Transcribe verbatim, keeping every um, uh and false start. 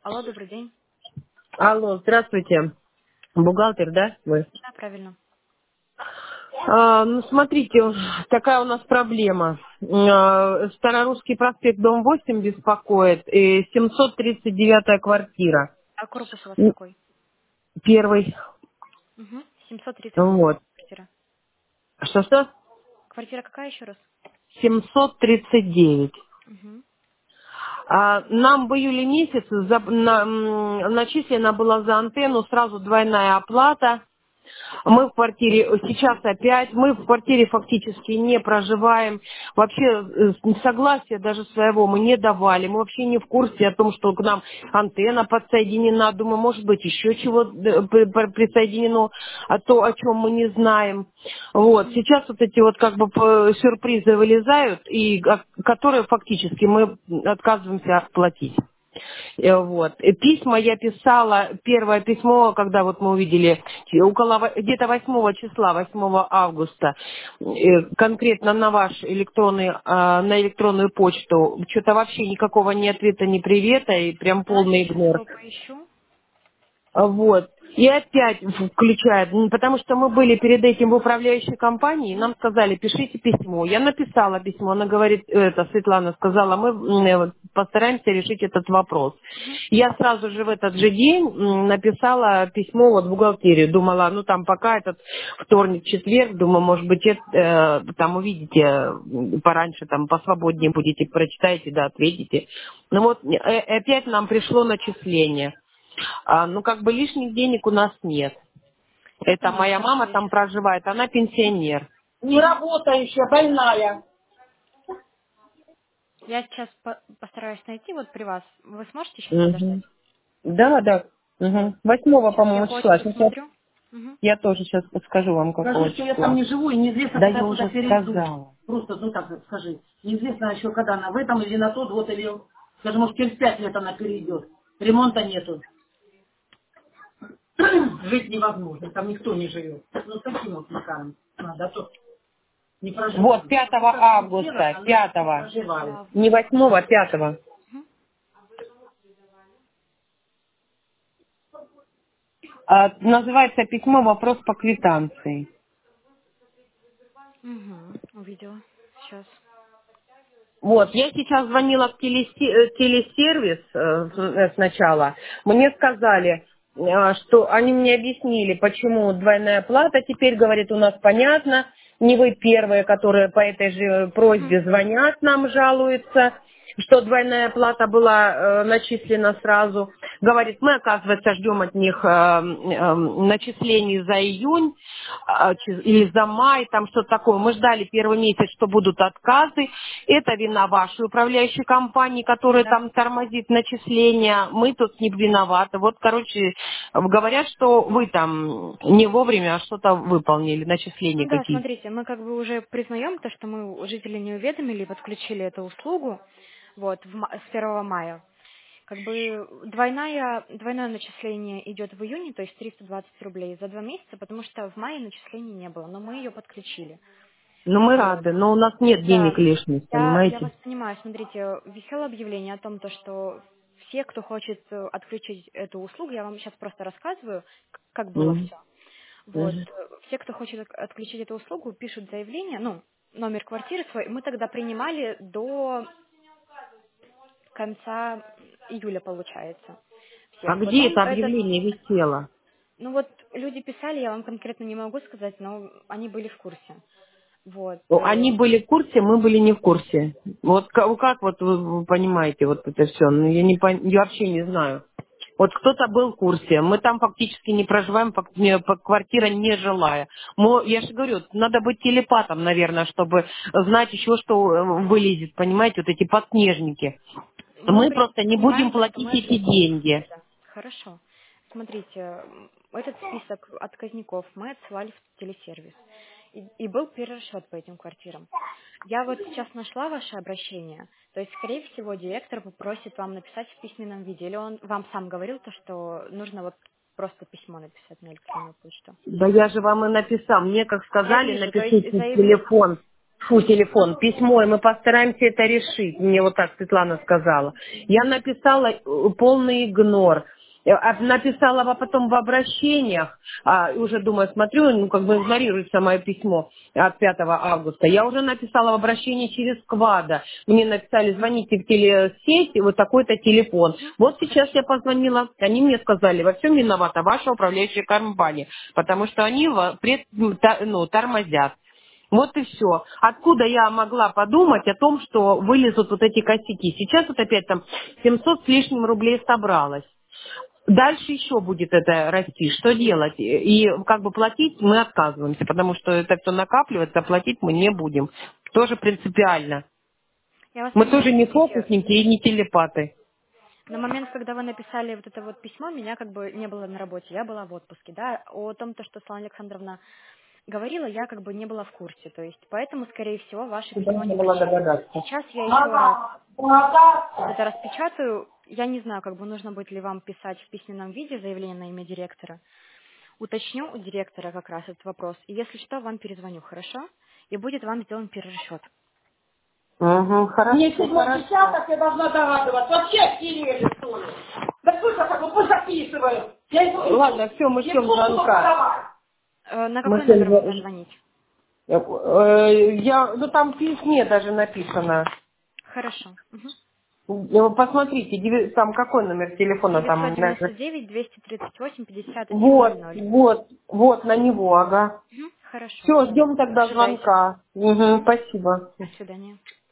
Алло, добрый день. Алло, здравствуйте. Бухгалтер, да, вы? Да, правильно. А, ну, смотрите, такая у нас проблема. А, Старорусский проспект, дом восемь беспокоит, и семьсот тридцать девятая квартира. А корпус у вас М, какой? Первый. Угу. семьсот тридцать Вот. квартира. Что-что? Квартира какая еще раз? семьсот тридцать девять. Угу. А, нам в июле месяце за- на- м, начислена была за антенну сразу двойная оплата. Мы в квартире сейчас опять, мы в квартире фактически не проживаем. Вообще э, согласия даже своего мы не давали. Мы вообще не в курсе о том, что к нам антенна подсоединена. Думаю, может быть, еще чего э, при- при- присоединено, а то, о чем мы не знаем. Вот. Сейчас вот эти вот как бы по- сюрпризы вылезают, и а, которые фактически мы отказываемся платить. Э, Вот. И письма я писала, первое письмо, когда вот мы увидели, э, около во- где-то восьмого числа, восьмого августа, э, конкретно на ваш электронный, а, на электронную почту, что-то вообще никакого ни ответа, ни привета, и прям Да, полный сейчас игнор. его поищу. А Вот. И опять включает, м, потому что мы были перед этим в управляющей компании, нам сказали, пишите письмо. Я написала письмо, она говорит, это, Светлана сказала, мы м, э, вот постараемся решить этот вопрос. Угу. Я сразу же в этот же день м, написала письмо вот в бухгалтерию, думала, ну там пока этот вторник, четверг, думаю, может быть, это, э, там увидите м, пораньше, там посвободнее будете, прочитаете, да, ответите. Ну вот, э, опять нам пришло начисление. А, ну, как бы лишних денег у нас нет. Это Угу, моя хорошо, мама я там сейчас. проживает, она пенсионер. Не Угу. работающая, больная. Я сейчас по- постараюсь найти вот при вас. Вы сможете сейчас подождать? Мгм. Да, да. Мгм. Восьмого, Сейчас я по-моему, числа. почту Сейчас я, смотрю. Угу. я тоже сейчас подскажу вам, какого Скажи, что числа. я там не живу, и неизвестно, Да, когда я я туда уже перейду. сказала. Просто, ну так скажи. Неизвестно еще, когда она в этом или на тот год, или, скажем, может, через пять лет она перейдет. Ремонта нету. Жить невозможно, там никто не живет. Ну, с таким вот макаром надо, а то не Вот, проживаем. пятого Как сделать, августа, а мы не пятого. проживаем. Не Август. восьмого, пятого. Угу. А, называется письмо «Вопрос по квитанции». Угу. Увидела. Сейчас. Вот, я сейчас звонила в телесе- э, телесервис э, с- э, сначала. Мне сказали, э, что они мне объяснили, почему двойная плата. Теперь, говорит, у нас понятно. Не вы первые, которые по этой же Угу. просьбе звонят нам, жалуются, что двойная плата была э, начислена сразу. Говорит, мы, оказывается, ждем от них э, э, начислений за июнь э, чи- или за май, там что-то такое. Мы ждали первый месяц, что будут отказы. Это вина вашей управляющей компании, которая Да. там тормозит начисления. Мы тут не виноваты. Вот, короче, говорят, что вы там не вовремя что-то выполнили, начисления Ну да, какие-то. смотрите, мы как бы уже признаем то, что мы жители не уведомили и подключили эту услугу вот, в ма- с первого мая. Как бы двойная, двойное начисление идет в июне, то есть триста двадцать рублей за два месяца, потому что в мае начислений не было, но мы ее подключили. Ну, мы Вот. рады, но у нас нет денег Да, лишних, я, я понимаете? вас понимаю. Смотрите, висело объявление о том, то, что все, кто хочет э, отключить эту услугу, я вам сейчас просто рассказываю, к- как было Мгм. все. Вот, Мгм. э, все, кто хочет от- отключить эту услугу, пишут заявление, ну, номер квартиры свой. Мы тогда принимали до конца июля, получается, А всех. где Потом это этот, объявление висело? ну вот люди писали, я вам конкретно не могу сказать, но они были в курсе. Вот. Ну, э, они были в курсе, мы были не в курсе. Вот как, как вот вы, вы понимаете вот это все? Ну, я, не, пон- я вообще не знаю. Вот кто-то был в курсе. Мы там фактически не проживаем, фак- не- по- квартира не жилая. Мы- я же говорю, надо быть телепатом, наверное, чтобы знать еще, что э, вылезет, понимаете, вот эти подснежники. Мы Мы при- просто не понимаем будем то, что платить мы эти ответственны за деньги. это. Хорошо. Смотрите, м, этот список отказников мы отсылали в телесервис. И, и был перерасчет по этим квартирам. Я вот сейчас нашла ваше обращение. То есть, скорее всего, директор попросит вам написать в письменном виде. Или он вам сам говорил то, что нужно вот просто письмо написать на электронную почту. Да я же вам и написал. Мне, как Я сказали, вижу, то есть напишите заявле- телефон. Фу, телефон, письмо, и мы постараемся это решить. Мне вот так Светлана сказала. Я написала э, полный игнор. Э, а Написала а потом в обращениях, а, и уже думаю, смотрю, ну как бы игнорируется мое письмо от пятого августа. Я уже написала в обращении через Квада. Мне написали, звоните в телесеть, вот такой-то телефон. Мгм. Вот сейчас Хорошо. я позвонила, они мне сказали, во всем виновата ваша управляющая компания, потому что они ва- пред- та- ну, тормозят. Вот и все. Откуда я могла подумать о том, что вылезут вот эти косяки? Сейчас вот опять там семьсот с лишним рублей собралось. Дальше еще будет это расти. Что делать? И как бы платить мы отказываемся, потому что это все накапливается, а платить мы не будем. Тоже принципиально. Я вас Мы тоже понимаю. не Смотрите, фокусники и не телепаты. на момент, когда вы написали вот это вот письмо, меня как бы не было на работе, я была в отпуске, да. О том, то, что Светлана Александровна говорила, я как бы не была в курсе, то есть поэтому, скорее всего, ваше Куда письмо не можно было прочли. догадаться? Сейчас я еще раз вот это распечатаю. Я не знаю, как бы нужно будет ли вам писать в письменном виде заявление на имя директора. Уточню у директора как раз этот вопрос. И если что, вам перезвоню, хорошо? И будет вам сделан перерасчет. Угу, хорошо, Мне седьмой хорошо. десяток, я должна догадываться. Вообще охерели, что ли? Да пусть я так, пусть записываю. Я иду, Ладно, все, мы не ждем буду звонка. Э, на Мы какой номер вам ждем. позвонить? Э, э, Я, ну там в письме даже написано. Хорошо. Угу. Э, Посмотрите, деви- там какой номер телефона там. девятьсот девяносто на- девять двести тридцать восемь пятьдесят один ноль Вот, ноль. вот, вот на него, ага. Угу. Хорошо. Все, ждем тогда Ожидайте. звонка. Угу, Угу. спасибо. До свидания.